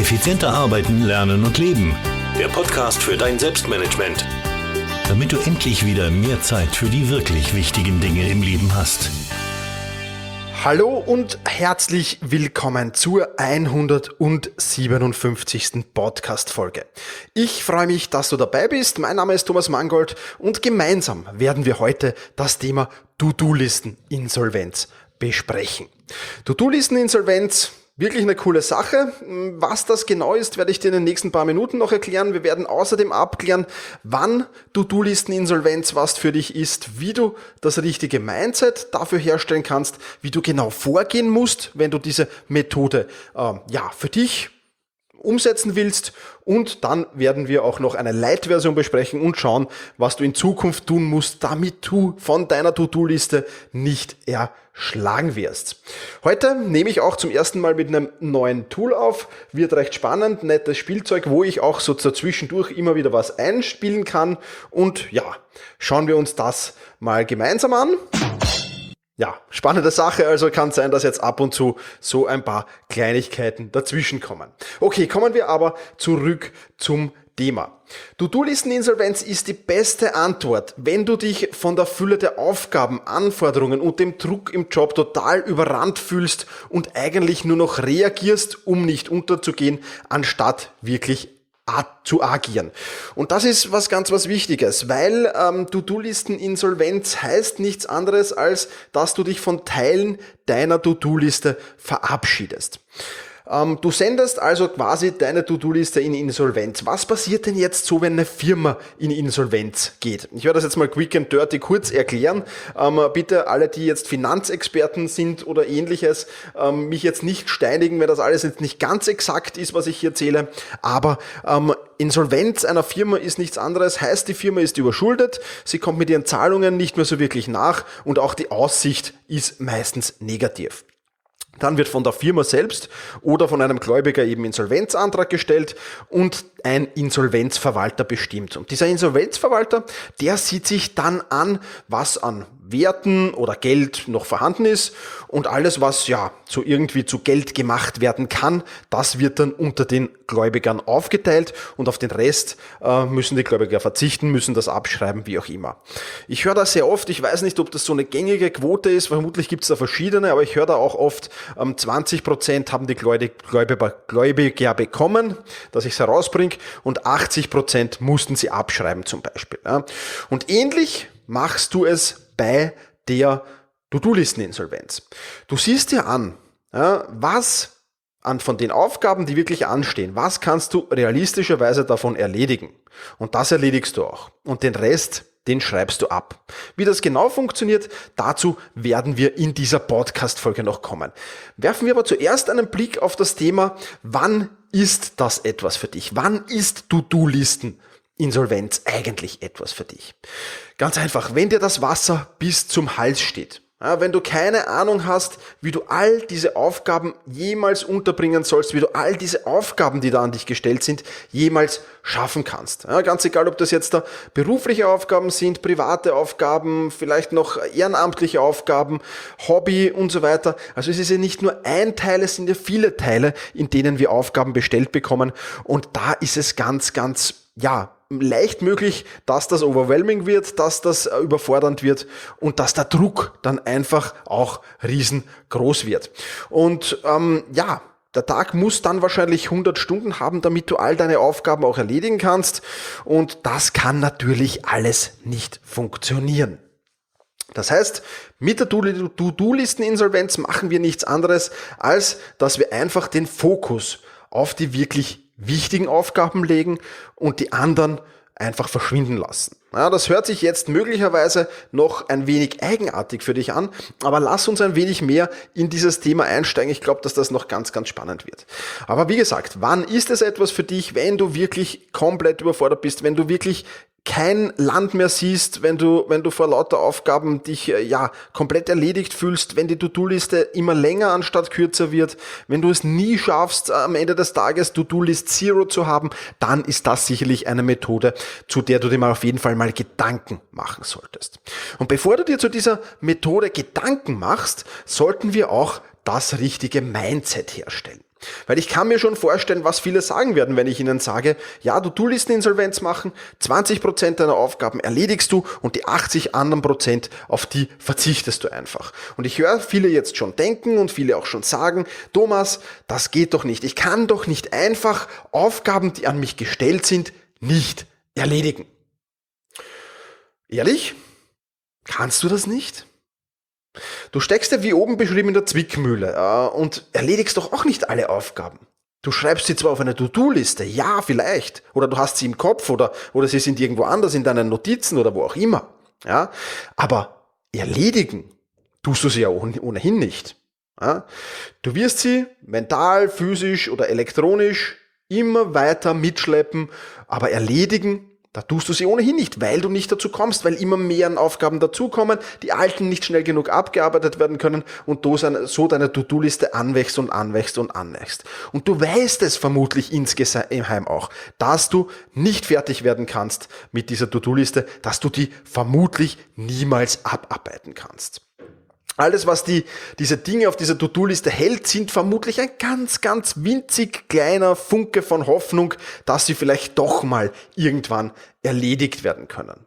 Effizienter arbeiten, lernen und leben. Der Podcast für dein Selbstmanagement. Damit du endlich wieder mehr Zeit für die wirklich wichtigen Dinge im Leben hast. Hallo und herzlich willkommen zur 157. Podcast-Folge. Ich freue mich, dass du dabei bist. Mein Name ist Thomas Mangold und gemeinsam werden wir heute das Thema To-Do-Listen-Insolvenz besprechen. To-Do-Listen-Insolvenz, wirklich eine coole Sache. Was das genau ist, werde ich dir in den nächsten paar Minuten noch erklären. Wir werden außerdem abklären, wann To-Do-Listen-Insolvenz was für dich ist, wie du das richtige Mindset dafür herstellen kannst, wie du genau vorgehen musst, wenn du diese Methode für dich umsetzen willst, und dann werden wir auch noch eine Light-Version besprechen und schauen, was du in Zukunft tun musst, damit du von deiner To-Do-Liste nicht erschlagen wirst. Heute nehme ich auch zum ersten Mal mit einem neuen Tool auf, wird recht spannend, nettes Spielzeug, wo ich auch so zwischendurch immer wieder was einspielen kann, und ja, schauen wir uns das mal gemeinsam an. Ja, spannende Sache, also kann sein, dass jetzt ab und zu so ein paar Kleinigkeiten dazwischen kommen. Okay, kommen wir aber zurück zum Thema. To-Do-Listen-Insolvenz ist die beste Antwort, wenn du dich von der Fülle der Aufgaben, Anforderungen und dem Druck im Job total überrannt fühlst und eigentlich nur noch reagierst, um nicht unterzugehen, anstatt wirklich zu agieren. Und das ist was Wichtiges, weil To-Do-Listen-Insolvenz heißt nichts anderes, als dass du dich von Teilen deiner To-Do-Liste verabschiedest. Du sendest also quasi deine To-Do-Liste in Insolvenz. Was passiert denn jetzt so, wenn eine Firma in Insolvenz geht? Ich werde das jetzt mal quick and dirty kurz erklären. Bitte alle, die jetzt Finanzexperten sind oder ähnliches, mich jetzt nicht steinigen, weil das alles jetzt nicht ganz exakt ist, was ich hier erzähle. Aber Insolvenz einer Firma ist nichts anderes, heißt, die Firma ist überschuldet, sie kommt mit ihren Zahlungen nicht mehr so wirklich nach und auch die Aussicht ist meistens negativ. Dann wird von der Firma selbst oder von einem Gläubiger eben Insolvenzantrag gestellt und ein Insolvenzverwalter bestimmt. Und dieser Insolvenzverwalter, der sieht sich dann an, was an Werten oder Geld noch vorhanden ist, und alles, was so irgendwie zu Geld gemacht werden kann, das wird dann unter den Gläubigern aufgeteilt, und auf den Rest müssen die Gläubiger verzichten, müssen das abschreiben, wie auch immer. Ich höre das sehr oft, ich weiß nicht, ob das so eine gängige Quote ist, vermutlich gibt es da verschiedene, aber ich höre da auch oft, 20% haben die Gläubiger bekommen, dass ich es herausbringe, und 80% mussten sie abschreiben zum Beispiel. Und ähnlich machst du es bei der To-Do-Listen-Insolvenz. Du siehst dir an, was von den Aufgaben, die wirklich anstehen, was kannst du realistischerweise davon erledigen? Und das erledigst du auch. Und den Rest, den schreibst du ab. Wie das genau funktioniert, dazu werden wir in dieser Podcast-Folge noch kommen. Werfen wir aber zuerst einen Blick auf das Thema, wann ist das etwas für dich? Wann ist To-Do-Listen-Insolvenz eigentlich etwas für dich? Ganz einfach, wenn dir das Wasser bis zum Hals steht. Wenn du keine Ahnung hast, wie du all diese Aufgaben jemals unterbringen sollst, wie du all diese Aufgaben, die da an dich gestellt sind, jemals schaffen kannst. Ganz egal, ob das jetzt da berufliche Aufgaben sind, private Aufgaben, vielleicht noch ehrenamtliche Aufgaben, Hobby und so weiter. Also es ist ja nicht nur ein Teil, es sind ja viele Teile, in denen wir Aufgaben bestellt bekommen, und da ist es ganz leicht möglich, dass das overwhelming wird, dass das überfordernd wird und dass der Druck dann einfach auch riesengroß wird. Und der Tag muss dann wahrscheinlich 100 Stunden haben, damit du all deine Aufgaben auch erledigen kannst, und das kann natürlich alles nicht funktionieren. Das heißt, mit der To-Do-Listen-Insolvenz machen wir nichts anderes, als dass wir einfach den Fokus auf die wirklich wichtigen Aufgaben legen und die anderen einfach verschwinden lassen. Das hört sich jetzt möglicherweise noch ein wenig eigenartig für dich an, aber lass uns ein wenig mehr in dieses Thema einsteigen. Ich glaube, dass das noch ganz spannend wird. Aber wie gesagt, wann ist es etwas für dich, wenn du wirklich komplett überfordert bist, wenn du wirklich kein Land mehr siehst, wenn du vor lauter Aufgaben dich komplett erledigt fühlst, wenn die To-Do-Liste immer länger anstatt kürzer wird, wenn du es nie schaffst, am Ende des Tages To-Do-List Zero zu haben, dann ist das sicherlich eine Methode, zu der du dir mal auf jeden Fall mal Gedanken machen solltest. Und bevor du dir zu dieser Methode Gedanken machst, sollten wir auch das richtige Mindset herstellen. Weil ich kann mir schon vorstellen, was viele sagen werden, wenn ich ihnen sage, ja, To-Do-Listen-Insolvenz machen, 20% deiner Aufgaben erledigst du und die 80 anderen Prozent, auf die verzichtest du einfach. Und ich höre viele jetzt schon denken und viele auch schon sagen, Thomas, das geht doch nicht. Ich kann doch nicht einfach Aufgaben, die an mich gestellt sind, nicht erledigen. Ehrlich? Kannst du das nicht? Du steckst ja wie oben beschrieben in der Zwickmühle und erledigst doch auch nicht alle Aufgaben. Du schreibst sie zwar auf eine To-Do-Liste, ja vielleicht, oder du hast sie im Kopf oder sie sind irgendwo anders in deinen Notizen oder wo auch immer. Ja? Aber erledigen tust du sie ja ohnehin nicht. Ja? Du wirst sie mental, physisch oder elektronisch immer weiter mitschleppen, aber erledigen, da tust du sie ohnehin nicht, weil du nicht dazu kommst, weil immer mehr an Aufgaben dazukommen, die alten nicht schnell genug abgearbeitet werden können und du so deine To-Do-Liste anwächst und anwächst und anwächst. Und du weißt es vermutlich insgeheim auch, dass du nicht fertig werden kannst mit dieser To-Do-Liste, dass du die vermutlich niemals abarbeiten kannst. Alles, was diese Dinge auf dieser To-Do-Liste hält, sind vermutlich ein ganz, ganz winzig kleiner Funke von Hoffnung, dass sie vielleicht doch mal irgendwann erledigt werden können.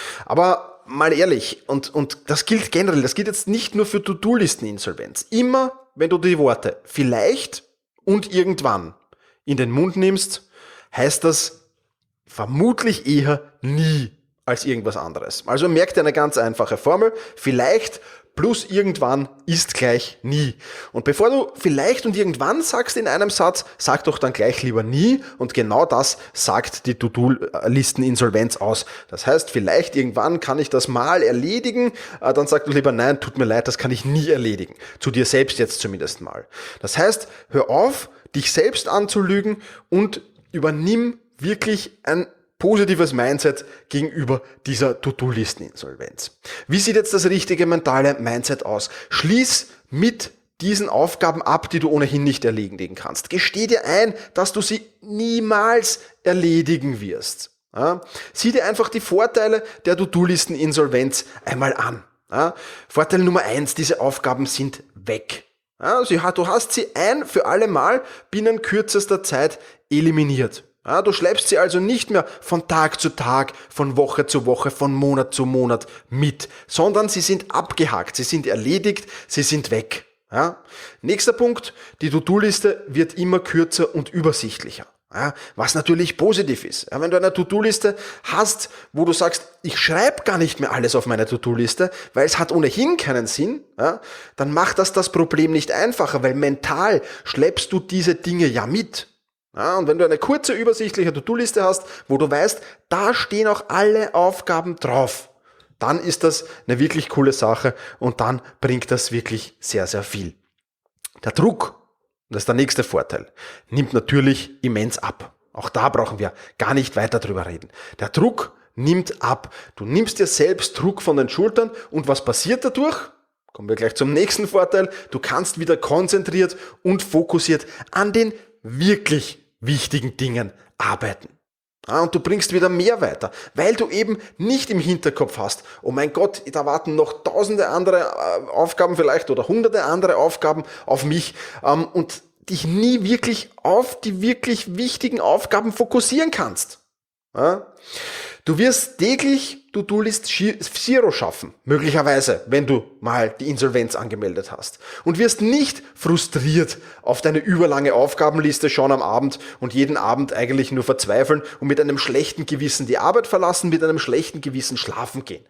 Aber mal ehrlich, und das gilt generell, das gilt jetzt nicht nur für To-Do-Listen-Insolvenz. Immer, wenn du die Worte vielleicht und irgendwann in den Mund nimmst, heißt das vermutlich eher nie als irgendwas anderes. Also merk dir eine ganz einfache Formel, vielleicht plus irgendwann ist gleich nie. Und bevor du vielleicht und irgendwann sagst in einem Satz, sag doch dann gleich lieber nie. Und genau das sagt die To-Do-Listen-Insolvenz aus. Das heißt, vielleicht irgendwann kann ich das mal erledigen. Dann sag du lieber, nein, tut mir leid, das kann ich nie erledigen. Zu dir selbst jetzt zumindest mal. Das heißt, hör auf, dich selbst anzulügen und übernimm wirklich ein positives Mindset gegenüber dieser To-Do-Listen-Insolvenz. Wie sieht jetzt das richtige mentale Mindset aus? Schließ mit diesen Aufgaben ab, die du ohnehin nicht erledigen kannst. Gesteh dir ein, dass du sie niemals erledigen wirst. Ja? Sieh dir einfach die Vorteile der To-Do-Listen-Insolvenz einmal an. Ja? Vorteil Nummer 1, diese Aufgaben sind weg. Ja? Du hast sie ein für alle Mal binnen kürzester Zeit eliminiert. Ja, du schleppst sie also nicht mehr von Tag zu Tag, von Woche zu Woche, von Monat zu Monat mit, sondern sie sind abgehakt, sie sind erledigt, sie sind weg. Ja. Nächster Punkt, die To-Do-Liste wird immer kürzer und übersichtlicher. Ja, was natürlich positiv ist. Ja, wenn du eine To-Do-Liste hast, wo du sagst, ich schreibe gar nicht mehr alles auf meine To-Do-Liste, weil es hat ohnehin keinen Sinn, ja, dann macht das Problem nicht einfacher, weil mental schleppst du diese Dinge ja mit. Ja, und wenn du eine kurze, übersichtliche To-Do-Liste hast, wo du weißt, da stehen auch alle Aufgaben drauf, dann ist das eine wirklich coole Sache und dann bringt das wirklich sehr, sehr viel. Der Druck, das ist der nächste Vorteil, nimmt natürlich immens ab. Auch da brauchen wir gar nicht weiter drüber reden. Der Druck nimmt ab. Du nimmst dir selbst Druck von den Schultern und was passiert dadurch? Kommen wir gleich zum nächsten Vorteil. Du kannst wieder konzentriert und fokussiert an den wirklich wichtigen Dingen arbeiten. Ja, und du bringst wieder mehr weiter, weil du eben nicht im Hinterkopf hast, oh mein Gott, da warten noch tausende andere Aufgaben vielleicht oder hunderte andere Aufgaben auf mich und dich nie wirklich auf die wirklich wichtigen Aufgaben fokussieren kannst. Ja? Du wirst täglich To-Do-List Zero schaffen, möglicherweise, wenn du mal die Insolvenz angemeldet hast. Und wirst nicht frustriert auf deine überlange Aufgabenliste schauen am Abend und jeden Abend eigentlich nur verzweifeln und mit einem schlechten Gewissen die Arbeit verlassen, mit einem schlechten Gewissen schlafen gehen.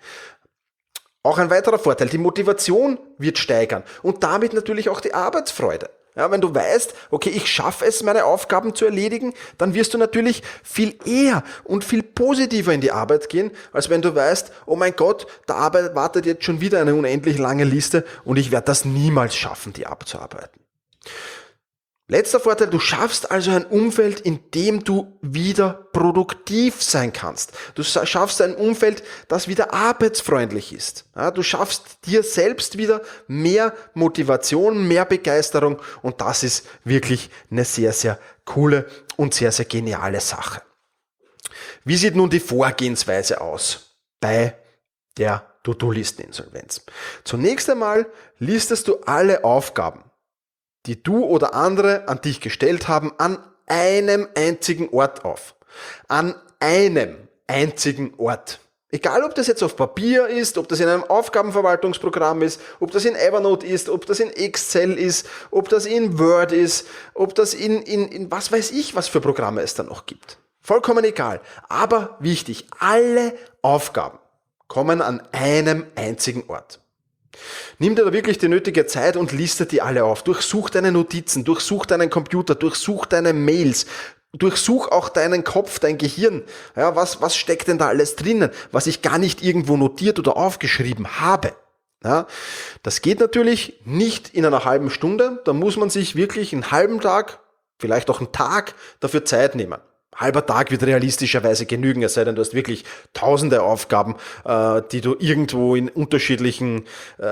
Auch ein weiterer Vorteil, die Motivation wird steigern und damit natürlich auch die Arbeitsfreude. Ja, wenn du weißt, okay, ich schaffe es, meine Aufgaben zu erledigen, dann wirst du natürlich viel eher und viel positiver in die Arbeit gehen, als wenn du weißt, oh mein Gott, da wartet jetzt schon wieder eine unendlich lange Liste und ich werde das niemals schaffen, die abzuarbeiten. Letzter Vorteil, du schaffst also ein Umfeld, in dem du wieder produktiv sein kannst. Du schaffst ein Umfeld, das wieder arbeitsfreundlich ist. Ja, du schaffst dir selbst wieder mehr Motivation, mehr Begeisterung und das ist wirklich eine sehr, sehr coole und sehr, sehr geniale Sache. Wie sieht nun die Vorgehensweise aus bei der To-Do-Listen-Insolvenz? Zunächst einmal listest du alle Aufgaben, die du oder andere an dich gestellt haben, an einem einzigen Ort auf. An einem einzigen Ort. Egal, ob das jetzt auf Papier ist, ob das in einem Aufgabenverwaltungsprogramm ist, ob das in Evernote ist, ob das in Excel ist, ob das in Word ist, ob das in was weiß ich, was für Programme es da noch gibt. Vollkommen egal. Aber wichtig, alle Aufgaben kommen an einem einzigen Ort. Nimm dir da wirklich die nötige Zeit und liste die alle auf. Durchsuch deine Notizen, durchsuch deinen Computer, durchsuch deine Mails, durchsuch auch deinen Kopf, dein Gehirn. Ja, was steckt denn da alles drinnen, was ich gar nicht irgendwo notiert oder aufgeschrieben habe? Ja, das geht natürlich nicht in einer halben Stunde. Da muss man sich wirklich einen halben Tag, vielleicht auch einen Tag dafür Zeit nehmen. Halber Tag wird realistischerweise genügen, es sei denn, du hast wirklich tausende Aufgaben, die du irgendwo in unterschiedlichen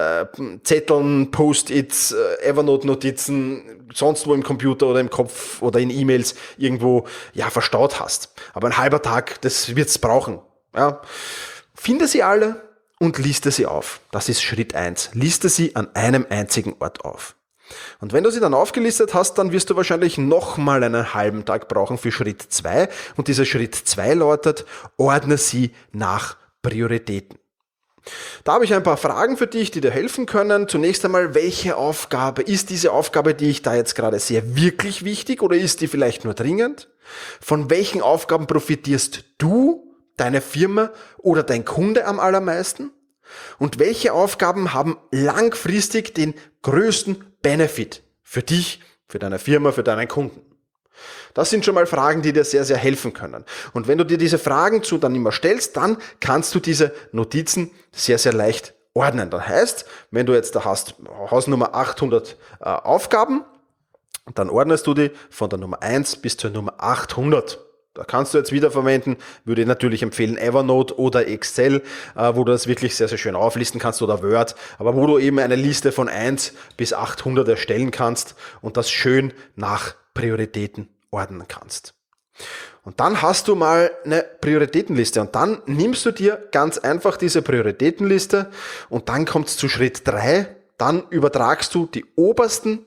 Zetteln, Post-its, Evernote-Notizen, sonst wo im Computer oder im Kopf oder in E-Mails irgendwo verstaut hast. Aber ein halber Tag, das wird's brauchen. Ja. Finde sie alle und liste sie auf. Das ist Schritt 1. Liste sie an einem einzigen Ort auf. Und wenn du sie dann aufgelistet hast, dann wirst du wahrscheinlich nochmal einen halben Tag brauchen für Schritt 2. Und dieser Schritt 2 lautet, ordne sie nach Prioritäten. Da habe ich ein paar Fragen für dich, die dir helfen können. Zunächst einmal, welche Aufgabe ist diese Aufgabe, die ich da jetzt gerade sehe, wirklich wichtig oder ist die vielleicht nur dringend? Von welchen Aufgaben profitierst du, deine Firma oder dein Kunde am allermeisten? Und welche Aufgaben haben langfristig den größten Benefit für dich, für deine Firma, für deinen Kunden? Das sind schon mal Fragen, die dir sehr, sehr helfen können. Und wenn du dir diese Fragen dann immer stellst, dann kannst du diese Notizen sehr, sehr leicht ordnen. Das heißt, wenn du jetzt da hast Hausnummer 800 Aufgaben, dann ordnest du die von der Nummer 1 bis zur Nummer 800. Da kannst du jetzt wiederverwenden, würde ich natürlich empfehlen Evernote oder Excel, wo du das wirklich sehr, sehr schön auflisten kannst oder Word, aber wo du eben eine Liste von 1 bis 800 erstellen kannst und das schön nach Prioritäten ordnen kannst. Und dann hast du mal eine Prioritätenliste und dann nimmst du dir ganz einfach diese Prioritätenliste und dann kommt es zu Schritt 3, dann übertragst du die obersten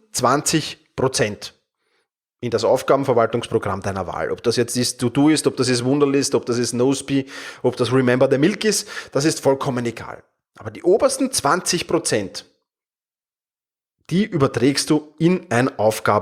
20% in das Aufgabenverwaltungsprogramm deiner Wahl. Ob das jetzt ist To-Do ist, ob das ist Wunderlist, ob das ist Noseby, ob das Remember the Milk ist, das ist vollkommen egal. Aber die obersten 20%, die überträgst du in ein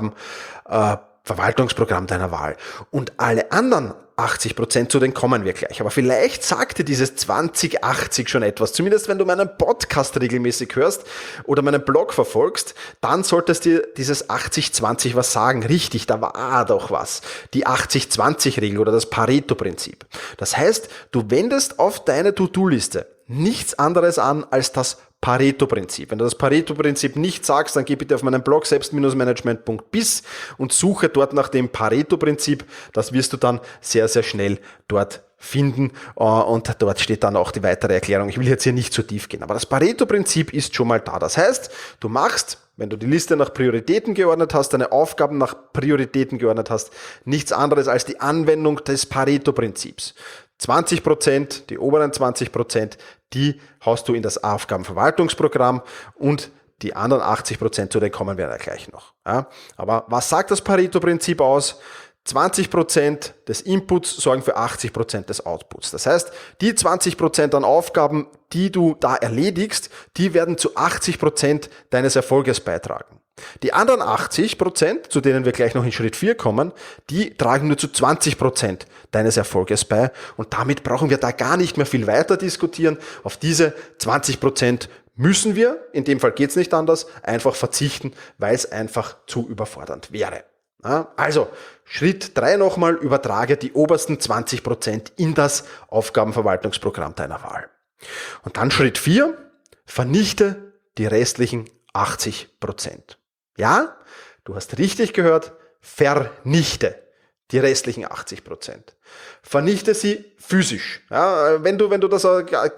Aufgabenverwaltungsprogramm deiner Wahl. Und alle anderen 80%, zu denen kommen wir gleich. Aber vielleicht sagt dir dieses 2080 schon etwas. Zumindest wenn du meinen Podcast regelmäßig hörst oder meinen Blog verfolgst, dann solltest dir dieses 80-20 was sagen. Richtig, da war doch was. Die 80-20-Regel oder das Pareto-Prinzip. Das heißt, du wendest auf deine To-Do-Liste nichts anderes an als das Pareto-Prinzip. Wenn du das Pareto-Prinzip nicht sagst, dann geh bitte auf meinen Blog selbst-management.biz und suche dort nach dem Pareto-Prinzip. Das wirst du dann sehr, sehr schnell dort finden und dort steht dann auch die weitere Erklärung. Ich will jetzt hier nicht zu tief gehen, aber das Pareto-Prinzip ist schon mal da. Das heißt, du machst, wenn du die Liste nach Prioritäten geordnet hast, deine Aufgaben nach Prioritäten geordnet hast, nichts anderes als die Anwendung des Pareto-Prinzips. 20%, die oberen 20%, die haust du in das Aufgabenverwaltungsprogramm und die anderen 80%, zu denen kommen wir da gleich noch. Ja, aber was sagt das Pareto-Prinzip aus? 20% des Inputs sorgen für 80% des Outputs. Das heißt, die 20% an Aufgaben, die du da erledigst, die werden zu 80% deines Erfolges beitragen. Die anderen 80%, zu denen wir gleich noch in Schritt 4 kommen, die tragen nur zu 20% deines Erfolges bei und damit brauchen wir da gar nicht mehr viel weiter diskutieren. Auf diese 20% müssen wir, in dem Fall geht es nicht anders, einfach verzichten, weil es einfach zu überfordernd wäre. Ja, also, Schritt 3 nochmal, übertrage die obersten 20% in das Aufgabenverwaltungsprogramm deiner Wahl. Und dann Schritt 4, vernichte die restlichen 80%. Ja, du hast richtig gehört, vernichte die restlichen 80%. Vernichte sie physisch. Ja, wenn du das,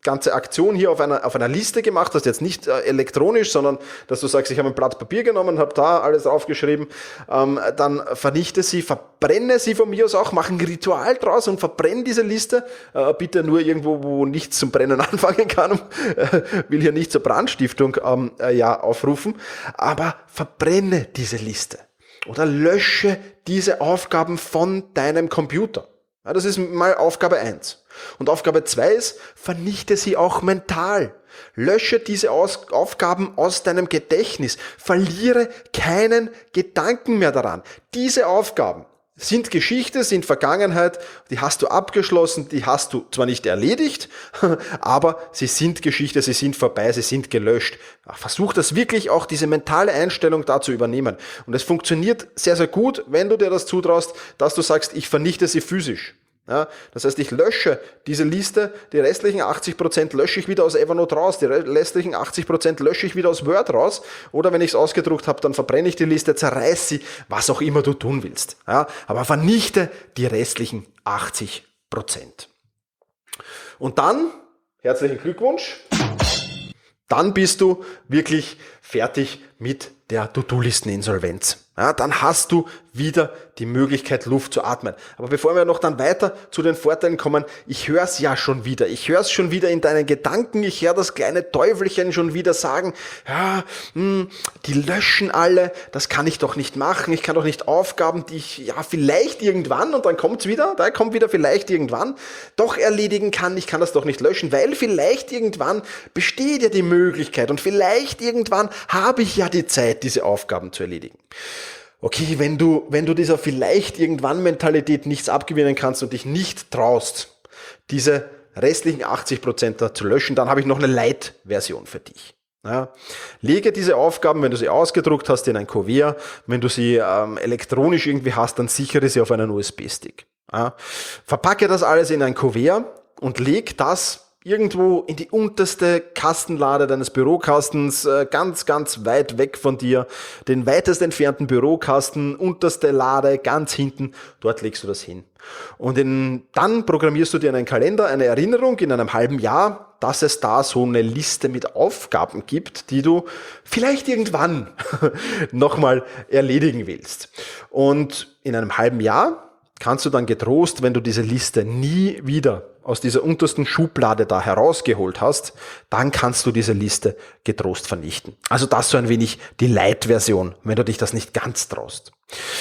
ganze Aktion hier auf einer Liste gemacht hast, jetzt nicht elektronisch, sondern dass du sagst, ich habe ein Blatt Papier genommen, habe da alles draufgeschrieben, dann vernichte sie, verbrenne sie von mir aus auch, mach ein Ritual draus und verbrenne diese Liste, bitte nur irgendwo, wo nichts zum Brennen anfangen kann, will hier nicht zur Brandstiftung aufrufen, aber verbrenne diese Liste oder lösche diese Aufgaben von deinem Computer. Ja, das ist mal Aufgabe 1. Und Aufgabe 2 ist, vernichte sie auch mental. Lösche diese Aufgaben aus deinem Gedächtnis. Verliere keinen Gedanken mehr daran. Diese Aufgaben sind Geschichte, sind Vergangenheit, die hast du abgeschlossen, die hast du zwar nicht erledigt, aber sie sind Geschichte, sie sind vorbei, sie sind gelöscht. Versuch das wirklich auch, diese mentale Einstellung da zu übernehmen. Und es funktioniert sehr, sehr gut, wenn du dir das zutraust, dass du sagst, ich vernichte sie physisch. Ja, das heißt, ich lösche diese Liste, die restlichen 80% lösche ich wieder aus Evernote raus, die restlichen 80% lösche ich wieder aus Word raus, oder wenn ich es ausgedruckt habe, dann verbrenne ich die Liste, zerreiß sie, was auch immer du tun willst. Ja, aber vernichte die restlichen 80%. Und dann, herzlichen Glückwunsch, dann bist du wirklich fertig mit der To-Do-Listen-Insolvenz. Ja, dann hast du wieder die Möglichkeit, Luft zu atmen. Aber bevor wir noch dann weiter zu den Vorteilen kommen, ich höre es ja schon wieder. Ich höre es schon wieder in deinen Gedanken. Ich höre das kleine Teufelchen schon wieder sagen, ja, die löschen alle, das kann ich doch nicht machen. Ich kann doch nicht Aufgaben, die ich ja vielleicht irgendwann, und dann kommt's wieder, da kommt wieder vielleicht irgendwann, doch erledigen kann. Ich kann das doch nicht löschen, weil vielleicht irgendwann besteht ja die Möglichkeit und vielleicht irgendwann habe ich ja die Zeit, diese Aufgaben zu erledigen. Okay, wenn du dieser vielleicht irgendwann Mentalität nichts abgewinnen kannst und dich nicht traust, diese restlichen 80% da zu löschen, dann habe ich noch eine Light-Version für dich. Ja, lege diese Aufgaben, wenn du sie ausgedruckt hast, in ein Kuvert. Wenn du sie elektronisch irgendwie hast, dann sichere sie auf einen USB-Stick. Ja, verpacke das alles in ein Kuvert und leg das irgendwo in die unterste Kastenlade deines Bürokastens, ganz, ganz weit weg von dir, den weitest entfernten Bürokasten, unterste Lade, ganz hinten, dort legst du das hin. Und dann programmierst du dir einen Kalender, eine Erinnerung in einem halben Jahr, dass es da so eine Liste mit Aufgaben gibt, die du vielleicht irgendwann nochmal erledigen willst. Und in einem halben Jahr kannst du dann getrost, wenn du diese Liste nie wieder aus dieser untersten Schublade da herausgeholt hast, dann kannst du diese Liste getrost vernichten. Also das so ein wenig die Light-Version, wenn du dich das nicht ganz traust.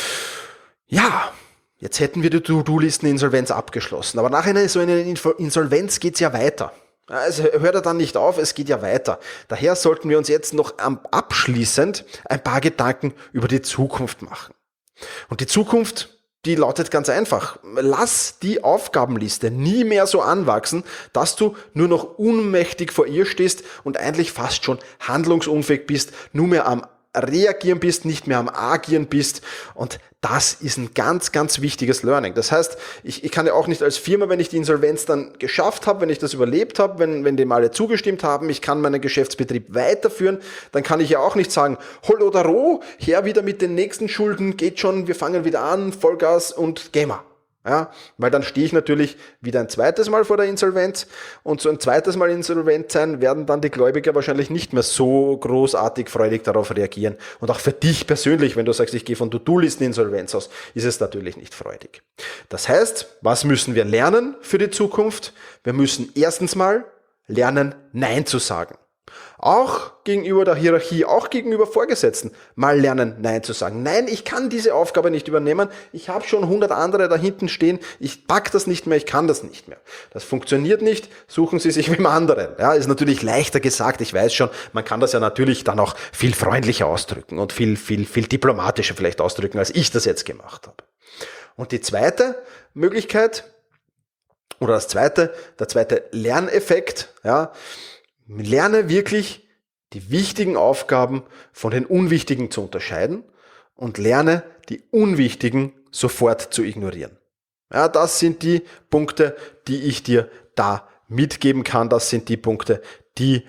Ja, jetzt hätten wir die To-Do-Listen-Insolvenz abgeschlossen, aber nach so einer Insolvenz geht's ja weiter. Also hört er dann nicht auf, es geht ja weiter. Daher sollten wir uns jetzt noch abschließend ein paar Gedanken über die Zukunft machen. Und die Zukunft, die lautet ganz einfach, lass die Aufgabenliste nie mehr so anwachsen, dass du nur noch ohnmächtig vor ihr stehst und eigentlich fast schon handlungsunfähig bist, nur mehr am Reagieren bist, nicht mehr am Agieren bist, und das ist ein ganz, ganz wichtiges Learning. Das heißt, ich kann ja auch nicht als Firma, wenn ich die Insolvenz dann geschafft habe, wenn ich das überlebt habe, wenn dem alle zugestimmt haben, ich kann meinen Geschäftsbetrieb weiterführen, dann kann ich ja auch nicht sagen, hol oder roh, her wieder mit den nächsten Schulden, geht schon, wir fangen wieder an, Vollgas und gehen wir. Ja, weil dann stehe ich natürlich wieder ein zweites Mal vor der Insolvenz, und so ein zweites Mal insolvent sein, werden dann die Gläubiger wahrscheinlich nicht mehr so großartig freudig darauf reagieren. Und auch für dich persönlich, wenn du sagst, ich gehe von To-Do-Listen-Insolvenz aus, ist es natürlich nicht freudig. Das heißt, was müssen wir lernen für die Zukunft? Wir müssen erstens mal lernen, Nein zu sagen. Auch gegenüber der Hierarchie, auch gegenüber Vorgesetzten mal lernen, Nein zu sagen. Nein, ich kann diese Aufgabe nicht übernehmen. Ich habe schon 100 andere da hinten stehen. Ich pack das nicht mehr, ich kann das nicht mehr. Das funktioniert nicht. Suchen Sie sich mit dem anderen. Ja, ist natürlich leichter gesagt. Ich weiß schon, man kann das ja natürlich dann auch viel freundlicher ausdrücken und viel diplomatischer vielleicht ausdrücken, als ich das jetzt gemacht habe. Und die zweite Möglichkeit oder der zweite Lerneffekt, ja, lerne wirklich die wichtigen Aufgaben von den unwichtigen zu unterscheiden und lerne die unwichtigen sofort zu ignorieren. Ja, das sind die Punkte, die ich dir da mitgeben kann. Das sind die Punkte, die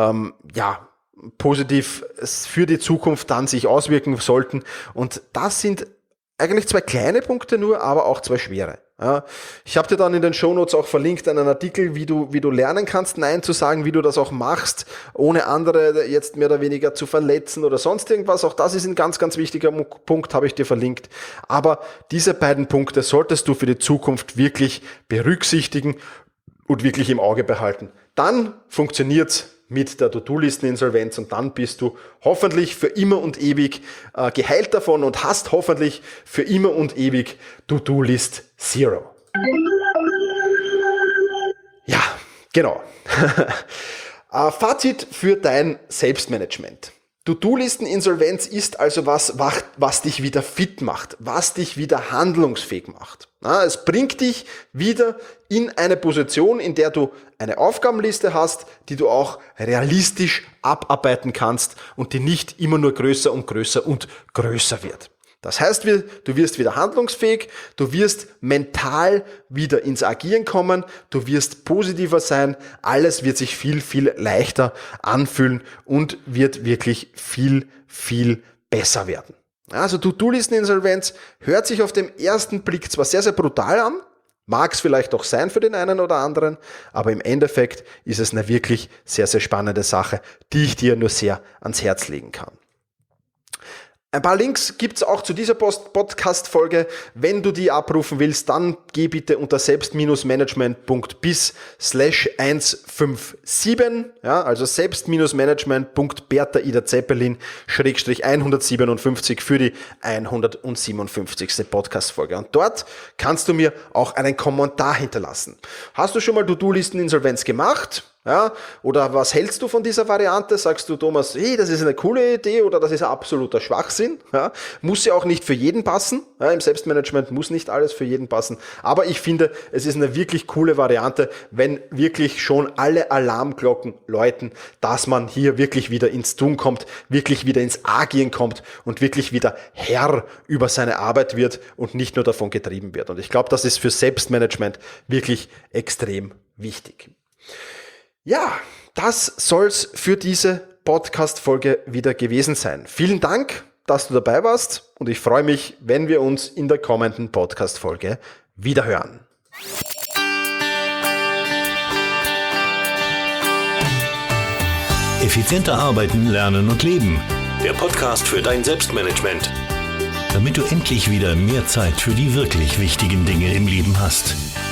positiv für die Zukunft dann sich auswirken sollten. Und das sind eigentlich zwei kleine Punkte nur, aber auch zwei schwere. Ja, ich habe dir dann in den Shownotes auch verlinkt einen Artikel, wie du lernen kannst, Nein zu sagen, wie du das auch machst, ohne andere jetzt mehr oder weniger zu verletzen oder sonst irgendwas. Auch das ist ein ganz, ganz wichtiger Punkt, habe ich dir verlinkt. Aber diese beiden Punkte solltest du für die Zukunft wirklich berücksichtigen und wirklich im Auge behalten. Dann funktioniert's mit der To-Do-Listen-Insolvenz und dann bist du hoffentlich für immer und ewig geheilt davon und hast hoffentlich für immer und ewig To-Do-List Zero. Ja, genau. Fazit für dein Selbstmanagement. To-Do-Listen-Insolvenz ist also was dich wieder fit macht, was dich wieder handlungsfähig macht. Es bringt dich wieder in eine Position, in der du eine Aufgabenliste hast, die du auch realistisch abarbeiten kannst und die nicht immer nur größer und größer und größer wird. Das heißt, du wirst wieder handlungsfähig, du wirst mental wieder ins Agieren kommen, du wirst positiver sein, alles wird sich viel, viel leichter anfühlen und wird wirklich viel, viel besser werden. Also To-Do-Listen-Insolvenz hört sich auf den ersten Blick zwar sehr, sehr brutal an, mag es vielleicht auch sein für den einen oder anderen, aber im Endeffekt ist es eine wirklich sehr, sehr spannende Sache, die ich dir nur sehr ans Herz legen kann. Ein paar Links gibt's auch zu dieser Podcast-Folge. Wenn du die abrufen willst, dann geh bitte unter selbst-management.bis/157, ja, also selbst-management.Bertha Ida Zeppelin /157 für die 157. Podcast-Folge. Und dort kannst du mir auch einen Kommentar hinterlassen. Hast du schon mal To-Do-Listen-Insolvenz gemacht? Ja, oder was hältst du von dieser Variante? Sagst du, Thomas, hey, das ist eine coole Idee oder das ist ein absoluter Schwachsinn? Ja, muss ja auch nicht für jeden passen. Ja, im Selbstmanagement muss nicht alles für jeden passen. Aber ich finde, es ist eine wirklich coole Variante, wenn wirklich schon alle Alarmglocken läuten, dass man hier wirklich wieder ins Tun kommt, wirklich wieder ins Agieren kommt und wirklich wieder Herr über seine Arbeit wird und nicht nur davon getrieben wird. Und ich glaube, das ist für Selbstmanagement wirklich extrem wichtig. Ja, das soll's für diese Podcast-Folge wieder gewesen sein. Vielen Dank, dass du dabei warst und ich freue mich, wenn wir uns in der kommenden Podcast-Folge wiederhören. Effizienter arbeiten, lernen und leben. Der Podcast für dein Selbstmanagement. Damit du endlich wieder mehr Zeit für die wirklich wichtigen Dinge im Leben hast.